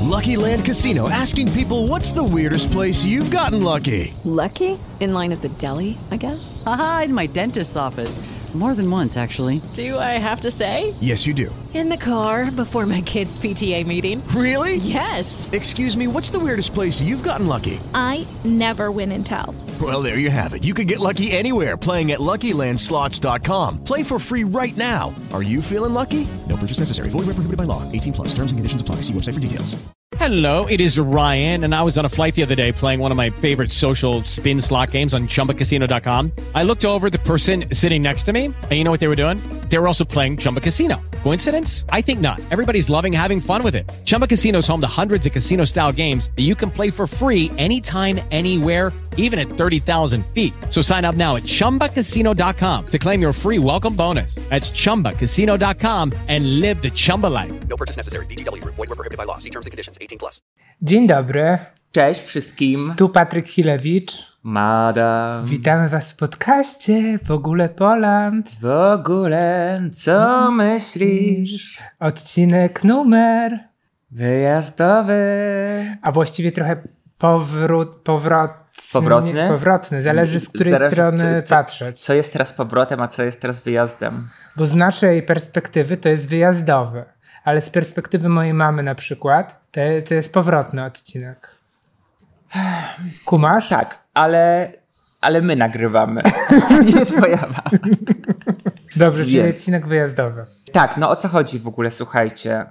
Lucky Land Casino, asking people, what's the weirdest place you've gotten lucky? Lucky? In line at the deli, I guess? Aha, in my dentist's office. More than once, actually. Do I have to say? Yes, you do. In the car before my kids' PTA meeting. Really? Yes. Excuse me, what's the weirdest place you've gotten lucky? I never win and tell. Well, there you have it. You can get lucky anywhere, playing at LuckyLandSlots.com. Play for free right now. Are you feeling lucky? No purchase necessary. Void where prohibited by law. 18 plus. Terms and conditions apply. See website for details. Hello, it is Ryan, and I was on a flight the other day playing one of my favorite social spin slot games on ChumbaCasino.com. I looked over at the person sitting next to me, and you know what they were doing? They were also playing Chumba Casino. Coincidence? I think not. Everybody's loving having fun with it. Chumba Casino is home to hundreds of casino-style games that you can play for free anytime, anywhere, even at 30,000 feet. So sign up now at ChumbaCasino.com to claim your free welcome bonus. That's ChumbaCasino.com and live the Chumba life. No purchase necessary. VGW. Void where prohibited by law. See terms and conditions. 18 plus. Dzień dobry, Cześć wszystkim. tu Patryk Chilewicz. Madam. Witamy was w podcaście W ogóle Poland. W ogóle, co myślisz? Odcinek numer, Wyjazdowy. a właściwie trochę Powrotny? Powrotny, zależy z której strony patrzeć. Co jest teraz powrotem, a co jest teraz wyjazdem? Bo z naszej perspektywy to jest wyjazdowy, ale z perspektywy mojej mamy na przykład to jest powrotny odcinek. Kumasz? Tak, ale my nagrywamy. Nie twoja mama. Dobrze, czyli Wiem. odcinek wyjazdowy. Tak, no o co chodzi w ogóle, słuchajcie,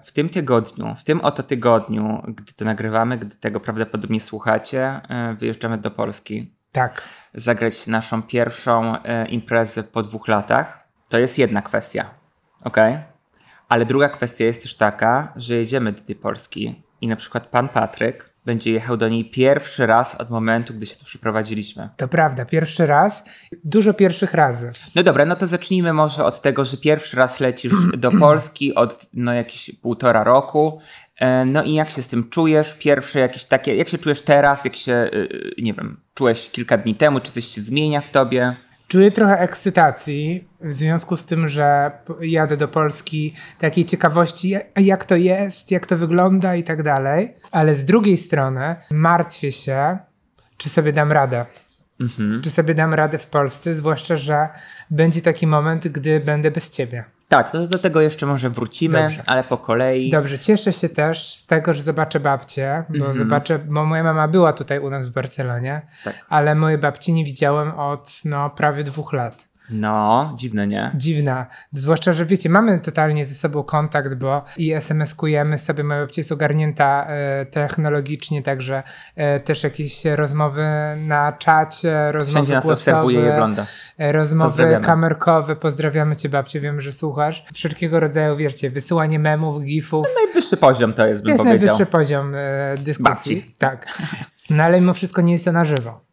w tym oto tygodniu, gdy to nagrywamy, gdy tego prawdopodobnie słuchacie, wyjeżdżamy do Polski. Tak. Zagrać naszą pierwszą imprezę po 2 latach. To jest jedna kwestia, okej? Ale druga kwestia jest też taka, że jedziemy do tej Polski i na przykład pan Patryk będzie jechał do niej pierwszy raz od momentu, gdy się tu przyprowadziliśmy. To prawda, pierwszy raz, dużo pierwszych razy. No dobra, no to zacznijmy może od tego, że pierwszy raz lecisz do Polski od jakieś 1,5 roku. No i jak się z tym czujesz? Pierwsze jakieś takie, jak się czujesz teraz? Jak się, nie wiem, czułeś kilka dni temu? Czy coś się zmienia w tobie? Czuję trochę ekscytacji w związku z tym, że jadę do Polski, takiej ciekawości, jak to jest, jak to wygląda i tak dalej. Ale z drugiej strony martwię się, czy sobie dam radę. Czy sobie dam radę w Polsce, zwłaszcza, że będzie taki moment, gdy będę bez ciebie. Tak, to do tego jeszcze może wrócimy, Dobrze. ale po kolei. Dobrze, cieszę się też z tego, że zobaczę babcię, bo moja mama była tutaj u nas w Barcelonie, Tak. ale mojej babci nie widziałem od prawie 2 lat. No, dziwne, nie? Dziwna. Zwłaszcza, że wiecie, mamy totalnie ze sobą kontakt, bo i SMS-kujemy sobie, moja babcia jest ogarnięta technologicznie, także też jakieś rozmowy na czacie, rozmowy Wszędzie nas głosowe, obserwuje i ogląda. rozmowy kamerkowe. Pozdrawiamy cię, babciu, wiem, że słuchasz. Wszelkiego rodzaju, wiecie, wysyłanie memów, gifów. Najwyższy poziom to jest, bym Jest powiedział. najwyższy poziom dyskusji. Babci. Tak. No ale mimo wszystko nie jest to na żywo.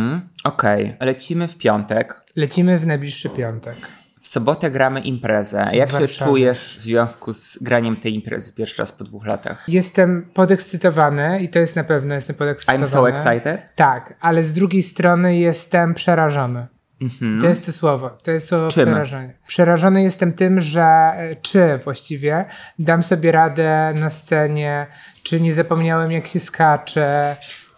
Okej. Lecimy w piątek. Lecimy w najbliższy piątek. W sobotę gramy imprezę. Jak się Warszawie. czujesz w związku z graniem tej imprezy pierwszy raz po 2 latach? Jestem podekscytowany i to jest na pewno, jestem podekscytowany. I'm so excited? Tak, ale z drugiej strony jestem przerażony. To jest to słowo Czym? przerażenie. Przerażony jestem tym, że czy właściwie dam sobie radę na scenie, czy nie zapomniałem jak się skacze,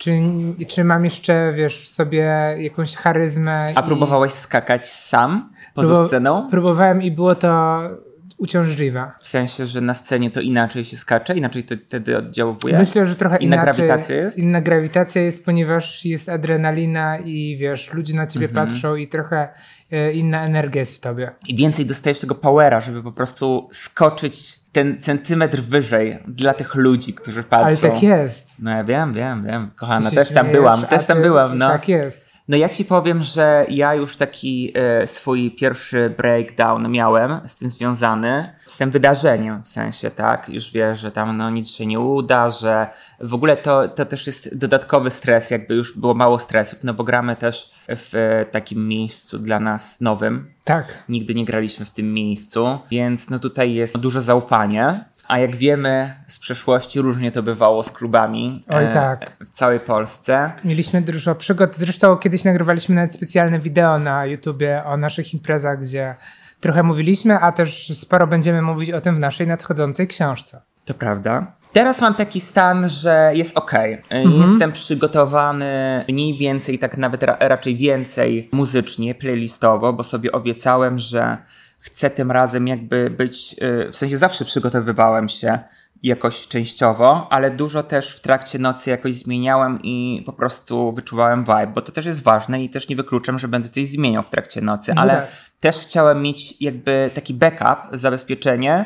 czy mam jeszcze, wiesz, w sobie jakąś charyzmę. A próbowałeś skakać sam poza sceną? Próbowałem i było to uciążliwe. W sensie, że na scenie to inaczej się skacze, inaczej to wtedy oddziałuje? Myślę, że trochę Inna inaczej. grawitacja jest? Inna grawitacja jest, ponieważ jest adrenalina i wiesz, ludzie na ciebie patrzą i trochę inna energia jest w tobie. I więcej dostajesz tego powera, żeby po prostu skoczyć ten centymetr wyżej dla tych ludzi, którzy patrzą. Ale tak jest. No ja wiem, kochana, Ty się też tam śmiejesz, byłam, no. Tak jest. No ja ci powiem, że ja już taki swój pierwszy breakdown miałem z tym związany, z tym wydarzeniem w sensie, tak? Już wiesz, że tam nic się nie uda, że w ogóle to też jest dodatkowy stres, jakby już było mało stresów, no bo gramy też w takim miejscu dla nas nowym. Tak. Nigdy nie graliśmy w tym miejscu, więc no tutaj jest duże zaufanie. A jak wiemy z przeszłości, różnie to bywało z klubami tak. w całej Polsce. Mieliśmy dużo przygód. Zresztą kiedyś nagrywaliśmy nawet specjalne wideo na YouTubie o naszych imprezach, gdzie trochę mówiliśmy, a też sporo będziemy mówić o tym w naszej nadchodzącej książce. To prawda. Teraz mam taki stan, że jest okej. Jestem przygotowany mniej więcej, tak nawet raczej więcej muzycznie, playlistowo, bo sobie obiecałem, że chcę tym razem jakby być, w sensie zawsze przygotowywałem się jakoś częściowo, ale dużo też w trakcie nocy jakoś zmieniałem i po prostu wyczuwałem vibe, bo to też jest ważne i też nie wykluczam, że będę coś zmieniał w trakcie nocy, ale też chciałem mieć jakby taki backup, zabezpieczenie,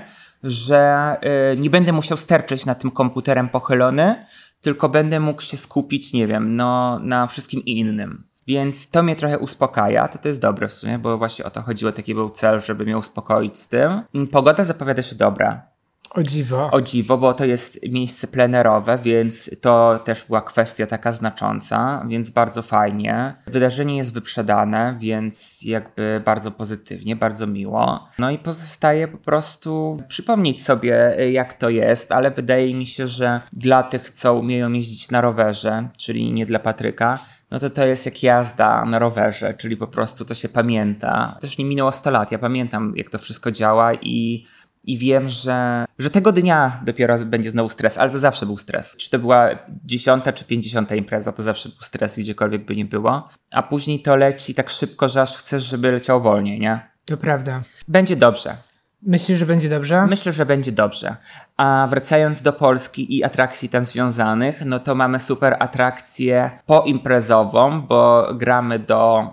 że nie będę musiał sterczeć nad tym komputerem pochylony, tylko będę mógł się skupić, nie wiem, na wszystkim innym. Więc to mnie trochę uspokaja, to jest dobre w sumie, bo właśnie o to chodziło, taki był cel, żeby mnie uspokoić z tym. Pogoda zapowiada się dobra. O dziwo, bo to jest miejsce plenerowe, więc to też była kwestia taka znacząca, więc bardzo fajnie. Wydarzenie jest wyprzedane, więc jakby bardzo pozytywnie, bardzo miło. No i pozostaje po prostu przypomnieć sobie, jak to jest, ale wydaje mi się, że dla tych, co umieją jeździć na rowerze, czyli nie dla Patryka, no to jest jak jazda na rowerze, czyli po prostu to się pamięta. Też nie minęło 100 lat, ja pamiętam, jak to wszystko działa i wiem, że tego dnia dopiero będzie znowu stres, ale to zawsze był stres. Czy to była 10. czy 50. impreza, to zawsze był stres, gdziekolwiek by nie było. A później to leci tak szybko, że aż chcesz, żeby leciało wolniej, nie? To prawda. Będzie dobrze. Myślisz, że będzie dobrze? Myślę, że będzie dobrze. A wracając do Polski i atrakcji tam związanych, no to mamy super atrakcję poimprezową, bo gramy do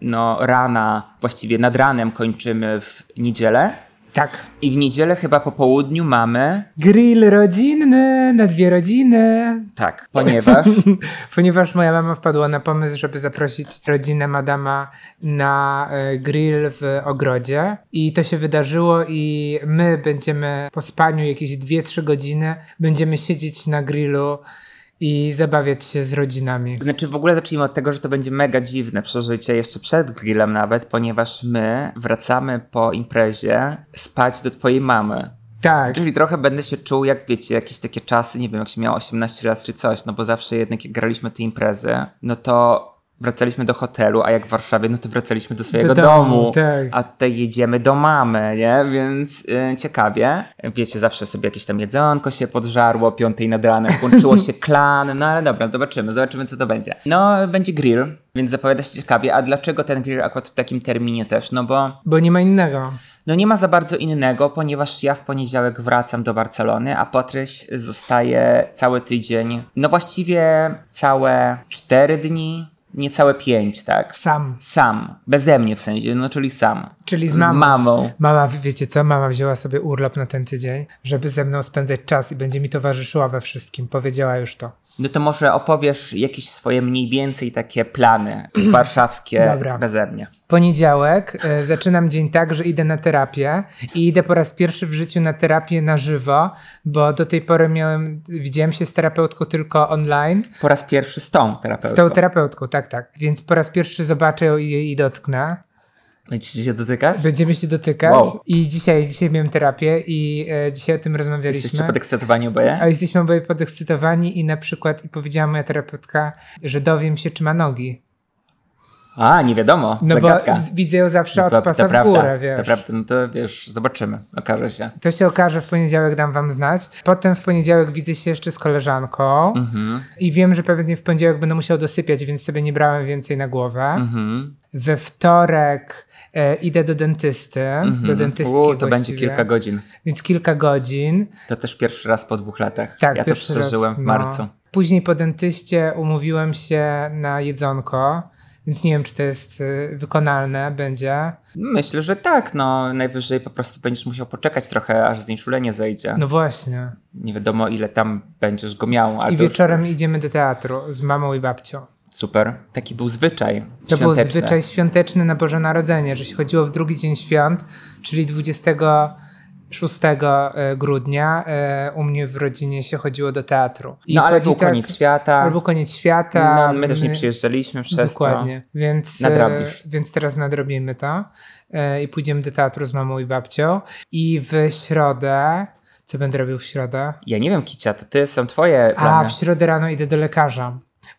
rana, właściwie nad ranem kończymy w niedzielę. Tak. I w niedzielę chyba po południu mamy... Grill rodzinny na 2 rodziny. Tak, ponieważ moja mama wpadła na pomysł, żeby zaprosić rodzinę Madama na grill w ogrodzie. I to się wydarzyło i my będziemy po spaniu jakieś 2-3 godziny będziemy siedzieć na grillu i zabawiać się z rodzinami. Znaczy w ogóle zacznijmy od tego, że to będzie mega dziwne przeżycie jeszcze przed grillem nawet, ponieważ my wracamy po imprezie spać do twojej mamy. Tak. Czyli trochę będę się czuł jak, wiecie, jakieś takie czasy, nie wiem, jak się miało 18 lat czy coś, no bo zawsze jednak jak graliśmy te imprezy, no to wracaliśmy do hotelu, a jak w Warszawie, no to wracaliśmy do swojego domu. Tak. A tutaj jedziemy do mamy, nie? Więc ciekawie. Wiecie, zawsze sobie jakieś tam jedzonko się podżarło, 5 nad ranem włączyło się klan, no ale dobra, zobaczymy co to będzie. No, będzie grill, więc zapowiada się ciekawie. A dlaczego ten grill akurat w takim terminie też? No bo nie ma innego. No nie ma za bardzo innego, ponieważ ja w poniedziałek wracam do Barcelony, a Patryś zostaje cały tydzień, no właściwie całe 4 dni, niecałe 5, tak? Sam. Beze mnie w sensie, no czyli sam. Czyli z mamą. Mama, wiecie co? Mama wzięła sobie urlop na ten tydzień, żeby ze mną spędzać czas i będzie mi towarzyszyła we wszystkim. Powiedziała już to. No to może opowiesz jakieś swoje mniej więcej takie plany warszawskie beze mnie. Poniedziałek zaczynam dzień tak, że idę na terapię i idę po raz pierwszy w życiu na terapię na żywo, bo do tej pory widziałem się z terapeutką tylko online. Po raz pierwszy z tą terapeutką. Z tą terapeutką, tak. Więc po raz pierwszy zobaczę ją i dotknę. Będziecie się dotykać? Będziemy się dotykać. Wow. I dzisiaj miałem terapię i dzisiaj o tym rozmawialiśmy. Jesteście podekscytowani oboje? A jesteśmy oboje podekscytowani i na przykład powiedziała moja terapeutka, że dowiem się, czy ma nogi. A, nie wiadomo, zagadka. Bo widzę ją zawsze od pasa w górę, wiesz. To prawda, no to wiesz, zobaczymy, okaże się. To się okaże w poniedziałek, dam wam znać. Potem w poniedziałek widzę się jeszcze z koleżanką i wiem, że pewnie w poniedziałek będę musiał dosypiać, więc sobie nie brałem więcej na głowę. We wtorek idę do dentysty, do dentystki to będzie kilka godzin. Więc kilka godzin. To też pierwszy raz po 2 latach. Tak, ja to przeżyłem w marcu. Później po dentyście umówiłem się na jedzonko. Więc nie wiem, czy to jest wykonalne będzie. Myślę, że tak. No najwyżej po prostu będziesz musiał poczekać trochę, aż znieczulenie zejdzie. No właśnie. Nie wiadomo, ile tam będziesz go miał. Ale i wieczorem idziemy do teatru z mamą i babcią. Super. Taki był zwyczaj To był zwyczaj świąteczny na Boże Narodzenie, że się chodziło w drugi dzień świąt, czyli 26 grudnia u mnie w rodzinie się chodziło do teatru. I ale był koniec świata. Ale był koniec świata. No, my też nie przyjeżdżaliśmy przez dokładnie. to. Więc nadrobisz. Więc teraz nadrobimy to i pójdziemy do teatru z mamą i babcią. I w środę... Co będę robił w środę? Ja nie wiem, Kicia, to są twoje plany. A, w środę rano idę do lekarza.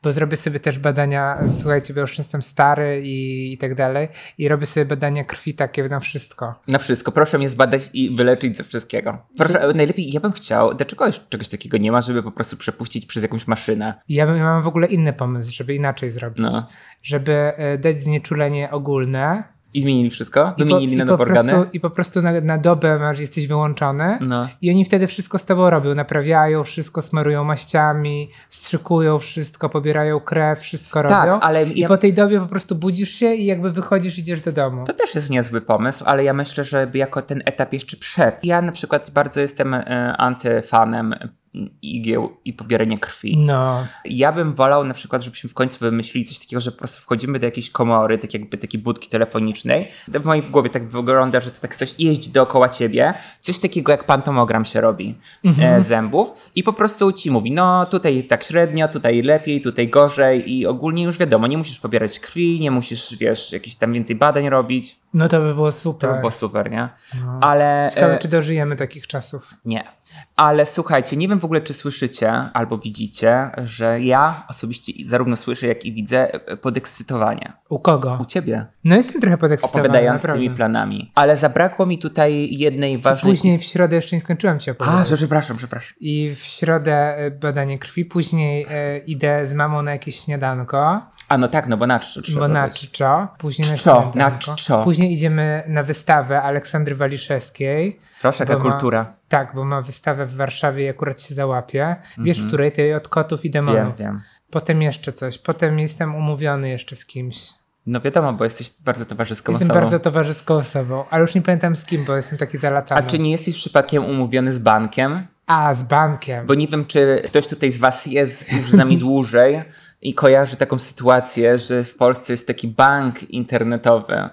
bo zrobię sobie też badania, słuchajcie, bo już jestem stary i tak dalej, i robię sobie badania krwi takie na wszystko. Na wszystko. Proszę mnie zbadać i wyleczyć ze wszystkiego. Proszę, najlepiej, ja bym chciał, dlaczego czegoś takiego nie ma, żeby po prostu przepuścić przez jakąś maszynę? Ja mam w ogóle inny pomysł, żeby inaczej zrobić. Żeby dać znieczulenie ogólne. I zmienili wszystko? Wymienili na nowe organy? I po prostu na dobę jesteś wyłączony i oni wtedy wszystko z tobą robią. Naprawiają wszystko, smarują maściami, wstrzykują wszystko, pobierają krew, wszystko robią. Ale po tej dobie po prostu budzisz się i jakby wychodzisz, idziesz do domu. To też jest niezły pomysł, ale ja myślę, że jako ten etap jeszcze przed. Ja na przykład bardzo jestem antyfanem igieł i pobierania krwi. No. Ja bym wolał na przykład, żebyśmy w końcu wymyślili coś takiego, że po prostu wchodzimy do jakiejś komory, tak jakby takiej budki telefonicznej. W mojej głowie tak wygląda, że to tak coś jeździ dookoła ciebie. Coś takiego jak pantomogram się robi zębów i po prostu ci mówi, no tutaj tak średnio, tutaj lepiej, tutaj gorzej i ogólnie już wiadomo, nie musisz pobierać krwi, nie musisz, wiesz, jakichś tam więcej badań robić. No to by było super. To by było super, nie? No. Ale... Ciekawe, czy dożyjemy takich czasów. Nie. Ale słuchajcie, nie wiem w ogóle, czy słyszycie albo widzicie, że ja osobiście zarówno słyszę, jak i widzę podekscytowanie. U kogo? U ciebie. No jestem trochę podekscytowany. Opowiadając tymi planami. Ale zabrakło mi tutaj jednej ważnej... Później w środę jeszcze nie skończyłem ci opowiadać. Przepraszam. I w środę badanie krwi, później idę z mamą na jakieś śniadanko. No tak, bo na czczo trzeba. Bo na czczo. Później na śniadanko. Później idziemy na wystawę Aleksandry Waliszewskiej. Proszę, jaka kultura. Tak, bo ma wystawę w Warszawie i akurat się załapie. Wiesz, w której? Tej od kotów i demonów. Wiem. Potem jeszcze coś. Potem jestem umówiony jeszcze z kimś. No wiadomo, bo jesteś bardzo towarzyską osobą. Jestem bardzo towarzyską osobą, ale już nie pamiętam z kim, bo jestem taki zalatany. A czy nie jesteś przypadkiem umówiony z bankiem? Z bankiem. Bo nie wiem, czy ktoś tutaj z was jest już z nami dłużej i kojarzy taką sytuację, że w Polsce jest taki bank internetowy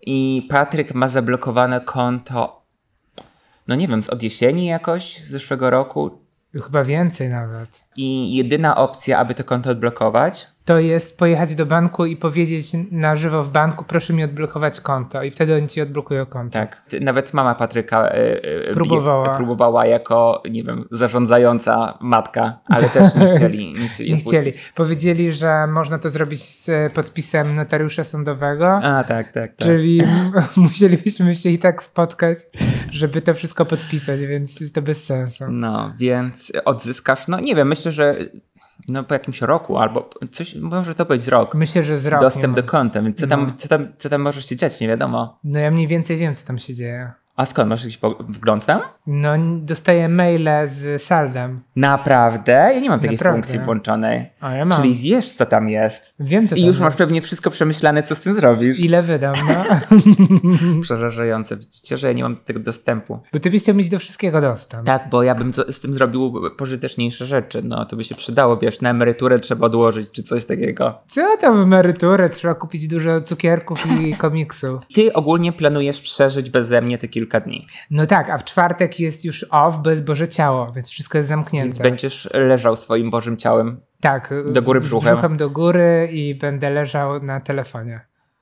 i Patryk ma zablokowane konto, no nie wiem, od jesieni jakoś, z zeszłego roku. Chyba więcej nawet. I jedyna opcja, aby to konto odblokować, to jest pojechać do banku i powiedzieć na żywo w banku, proszę mi odblokować konto i wtedy oni ci odblokują konto. Tak. Nawet mama Patryka próbowała jako, nie wiem, zarządzająca matka, ale też nie chcieli. Nie chcieli. Powiedzieli, że można to zrobić z podpisem notariusza sądowego. Tak. Czyli musielibyśmy się i tak spotkać, żeby to wszystko podpisać, więc jest to bez sensu. No, więc odzyskasz, nie wiem, myślę, że po jakimś roku albo coś, może to być rok. Myślę, że z rok. Dostęp do konta, więc co tam może się dziać, nie wiadomo. No ja mniej więcej wiem, co tam się dzieje. A skąd? Masz jakiś wgląd tam? No, dostaję maile z saldem. Naprawdę? Ja nie mam takiej funkcji włączonej. A ja mam. Czyli wiesz, co tam jest. Wiem, co tam jest. I już jest. masz pewnie wszystko przemyślane, co z tym zrobisz. Ile wydam, Przerażające. Widzicie, że ja nie mam tego dostępu. Bo ty byś chciał mieć do wszystkiego dostęp. Tak, bo ja bym z tym zrobił pożyteczniejsze rzeczy. To by się przydało, wiesz, na emeryturę trzeba odłożyć, czy coś takiego. Co tam emeryturę? Trzeba kupić dużo cukierków i komiksu. Ty ogólnie planujesz przeżyć beze mnie te kilka dni. No tak, a w czwartek jest już off, bo jest Boże Ciało, więc wszystko jest zamknięte. Więc będziesz leżał swoim Bożym ciałem. Tak. Do góry brzuchem. Z brzuchem do góry i będę leżał na telefonie.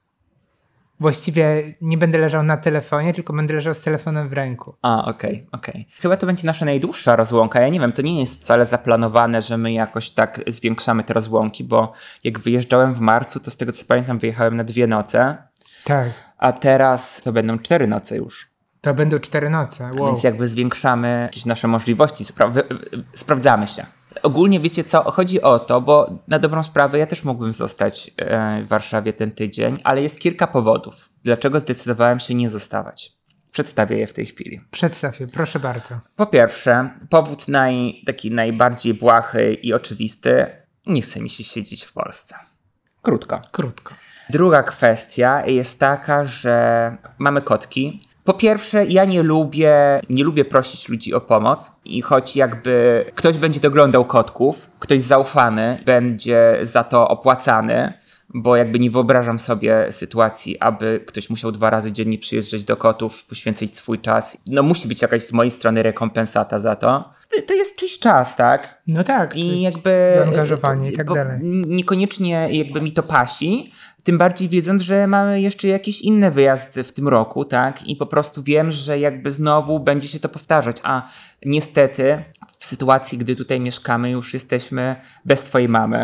Właściwie nie będę leżał na telefonie, tylko będę leżał z telefonem w ręku. Okej. Chyba to będzie nasza najdłuższa rozłąka. Ja nie wiem, to nie jest wcale zaplanowane, że my jakoś tak zwiększamy te rozłąki, bo jak wyjeżdżałem w marcu, to z tego co pamiętam wyjechałem na 2 noce. Tak. A teraz to będą 4 noce już. To będą 4 noce. Wow. Więc jakby zwiększamy jakieś nasze możliwości, sprawdzamy się. Ogólnie wiecie co, chodzi o to, bo na dobrą sprawę ja też mógłbym zostać w Warszawie ten tydzień, ale jest kilka powodów, dlaczego zdecydowałem się nie zostawać. Przedstawię je w tej chwili. Przedstaw je, proszę bardzo. Po pierwsze, powód taki najbardziej błahy i oczywisty, nie chce mi się siedzieć w Polsce. Krótko. Druga kwestia jest taka, że mamy kotki. Po pierwsze, ja nie lubię prosić ludzi o pomoc i choć jakby ktoś będzie doglądał kotków, ktoś zaufany będzie za to opłacany, bo jakby nie wyobrażam sobie sytuacji, aby ktoś musiał 2 razy dziennie przyjeżdżać do kotów, poświęcać swój czas. Musi być jakaś z mojej strony rekompensata za to. To jest czyjś czas, tak? No tak. I jakby zaangażowanie i tak dalej. Niekoniecznie jakby mi to pasi, tym bardziej wiedząc, że mamy jeszcze jakiś inny wyjazd w tym roku, tak? I po prostu wiem, że jakby znowu będzie się to powtarzać, a niestety w sytuacji, gdy tutaj mieszkamy, już jesteśmy bez twojej mamy.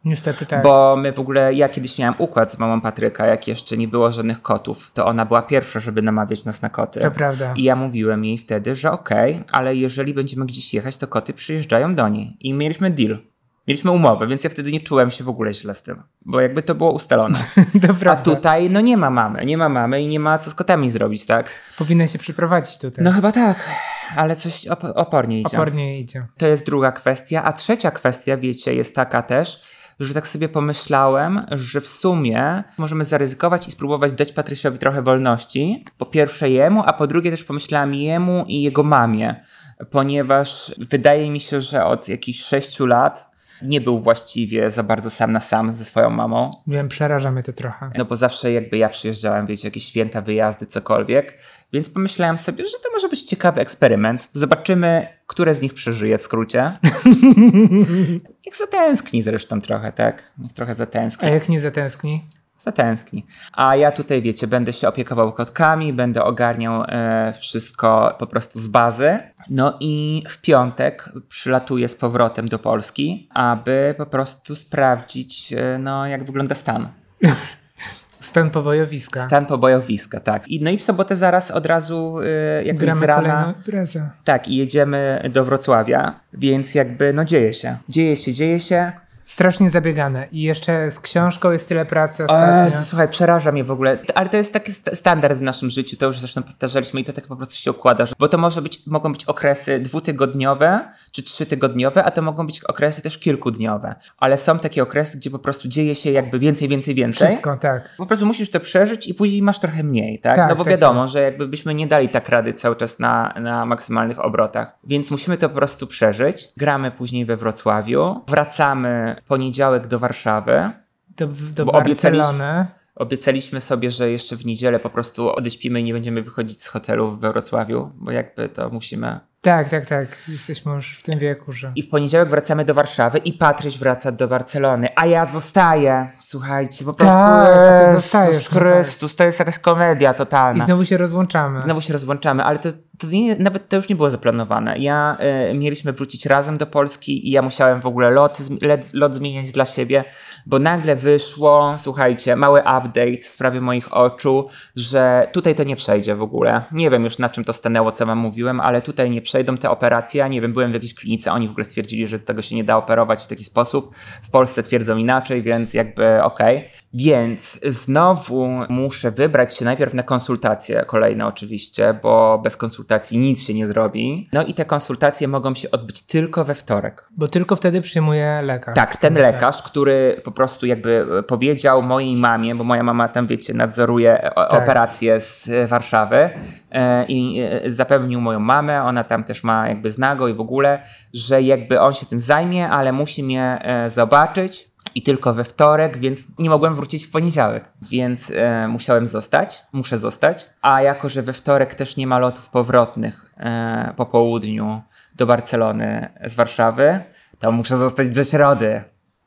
Niestety tak. Bo my w ogóle, ja kiedyś miałem układ z mamą Patryka, jak jeszcze nie było żadnych kotów, to ona była pierwsza, żeby namawiać nas na koty. To prawda. I ja mówiłem jej wtedy, że okej, ale jeżeli będziemy gdzieś jechać, to koty przyjeżdżają do niej. I mieliśmy deal. Mieliśmy umowę, więc ja wtedy nie czułem się w ogóle źle z tym. Bo jakby to było ustalone. To prawda. A tutaj, no nie ma mamy i nie ma co z kotami zrobić, tak? Powinna się przyprowadzić tutaj. No chyba tak, ale coś opornie idzie. Opornie idzie. To jest druga kwestia. A trzecia kwestia, wiecie, jest taka też, że tak sobie pomyślałem, że w sumie możemy zaryzykować i spróbować dać Patrysiowi trochę wolności. Po pierwsze jemu, a po drugie też pomyślałem jemu i jego mamie. Ponieważ wydaje mi się, że od jakichś 6 lat nie był właściwie za bardzo sam na sam ze swoją mamą. Wiem, przeraża mnie to trochę. No bo zawsze jakby ja przyjeżdżałem, wiecie, jakieś święta, wyjazdy, cokolwiek. Więc pomyślałem sobie, że to może być ciekawy eksperyment. Zobaczymy, które z nich przeżyje w skrócie. Niech zatęskni zresztą trochę, tak? Niech trochę zatęskni. A jak nie zatęskni? Zatęskni. A ja tutaj, wiecie, będę się opiekował kotkami, będę ogarniał wszystko po prostu z bazy. No i w piątek przylatuję z powrotem do Polski, aby po prostu sprawdzić, no jak wygląda stan. Stan pobojowiska. Stan pobojowiska, tak. No i w sobotę zaraz od razu jakby Gramy z rana. kolejną imprezę. Tak, i jedziemy do Wrocławia, więc jakby no dzieje się. Dzieje się. Strasznie zabiegane. I jeszcze z książką jest tyle pracy ostatnio. Słuchaj, przeraża mnie w ogóle. Ale to jest taki standard w naszym życiu, to już zresztą powtarzaliśmy i to tak po prostu się układa, bo to mogą być okresy 2-tygodniowe czy 3-tygodniowe, a to mogą być okresy też kilkudniowe. Ale są takie okresy, gdzie po prostu dzieje się jakby więcej. Wszystko, tak. Po prostu musisz to przeżyć i później masz trochę mniej, tak? Tak, No bo tak, wiadomo, tak. że jakby byśmy nie dali tak rady cały czas na maksymalnych obrotach. Więc musimy to po prostu przeżyć. Gramy później we Wrocławiu. Wracamy poniedziałek do Warszawy. Do Bo Barcelony. Obiecaliśmy sobie, że jeszcze w niedzielę po prostu odeśpimy i nie będziemy wychodzić z hotelu we Wrocławiu, bo jakby to musimy. Tak. Jesteśmy już w tym wieku, że... I w poniedziałek wracamy do Warszawy i Patryś wraca do Barcelony, a ja zostaję. Słuchajcie, po prostu Tak, zostajesz. Chrystus, to jest jakaś komedia totalna. I znowu się rozłączamy. Ale to nawet to już nie było zaplanowane. Mieliśmy wrócić razem do Polski i ja musiałem w ogóle lot zmieniać dla siebie, bo nagle wyszło, słuchajcie, mały update w sprawie moich oczu, że tutaj to nie przejdzie w ogóle. Nie wiem już na czym to stanęło, co wam mówiłem, ale tutaj nie przejdą te operacje. Ja nie wiem, byłem w jakiejś klinice, oni w ogóle stwierdzili, że tego się nie da operować w taki sposób. W Polsce twierdzą inaczej, więc jakby okej. Więc znowu muszę wybrać się najpierw na konsultacje kolejne oczywiście, bo bez konsultacji nic się nie zrobi. No i te konsultacje mogą się odbyć tylko we wtorek. Bo tylko wtedy przyjmuje lekarz. Tak, ten lekarz, który po prostu jakby powiedział mojej mamie, bo moja mama tam, wiecie, nadzoruje operacje z Warszawy i zapewnił moją mamę, ona tam też zna go i w ogóle, że jakby on się tym zajmie, ale musi mnie zobaczyć. I tylko we wtorek, więc nie mogłem wrócić w poniedziałek. Więc muszę zostać. A jako, że we wtorek też nie ma lotów powrotnych po południu do Barcelony z Warszawy, to muszę zostać do środy.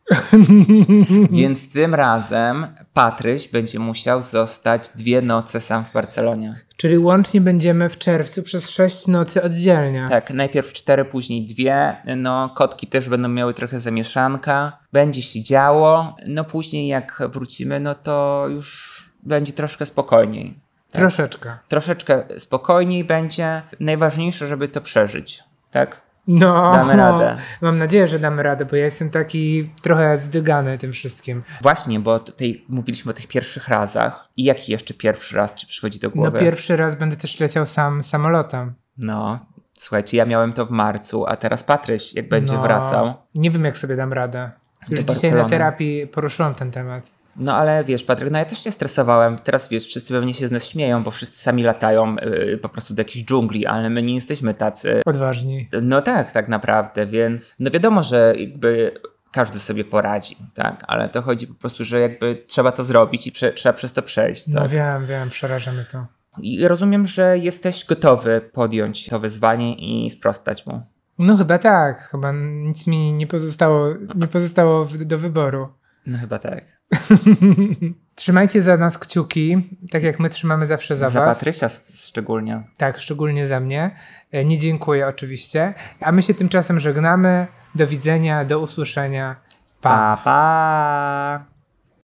Więc tym razem Patryś będzie musiał zostać 2 noce sam w Barcelonie. Czyli łącznie będziemy w czerwcu przez 6 nocy oddzielnie. Tak, najpierw 4, później 2. No, kotki też będą miały trochę zamieszanka. Będzie się działo. No, później jak wrócimy, no to już będzie troszkę spokojniej. Tak? Troszeczkę spokojniej będzie. Najważniejsze, żeby to przeżyć. Tak? No, damy radę. Mam nadzieję, że damy radę, bo ja jestem taki trochę zdygany tym wszystkim. Właśnie, bo tutaj mówiliśmy o tych pierwszych razach. I jaki jeszcze pierwszy raz ci przychodzi do głowy? No pierwszy raz będę też leciał sam samolotem. No, słuchajcie, ja miałem to w marcu, a teraz Patryś, jak będzie wracał. Nie wiem, jak sobie dam radę. Już dzisiaj na terapii poruszyłam ten temat. No ale wiesz, Patryk, no ja też się stresowałem. Teraz wiesz, wszyscy pewnie się z nas śmieją, bo wszyscy sami latają po prostu do jakiejś dżungli, ale my nie jesteśmy tacy odważni. No tak naprawdę, więc no wiadomo, że jakby każdy sobie poradzi, tak? Ale to chodzi po prostu, że jakby trzeba to zrobić i trzeba przez to przejść. No tak? wiem, przeraża mnie to. I rozumiem, że jesteś gotowy podjąć to wyzwanie i sprostać mu. No chyba tak, chyba nic mi nie pozostało do wyboru. No chyba tak. Trzymajcie za nas kciuki, tak jak my trzymamy zawsze za was. Za Patrysia szczególnie. Tak, szczególnie za mnie. Nie dziękuję oczywiście. A my się tymczasem żegnamy. Do widzenia, do usłyszenia Pa. Pa, pa.